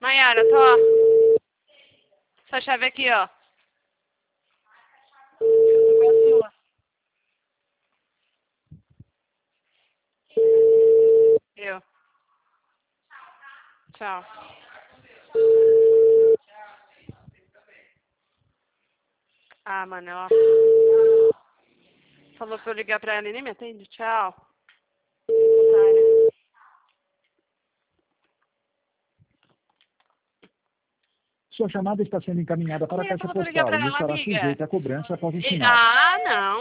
Maiara, tô. Essa chave aqui, ó. Eu. Tchau. Ah, mano, ó. Falou pra eu ligar pra ela e nem me atende. Tchau. Sua chamada está sendo encaminhada para a caixa postal e estará sujeita a cobrança após o sinal. Ah, não.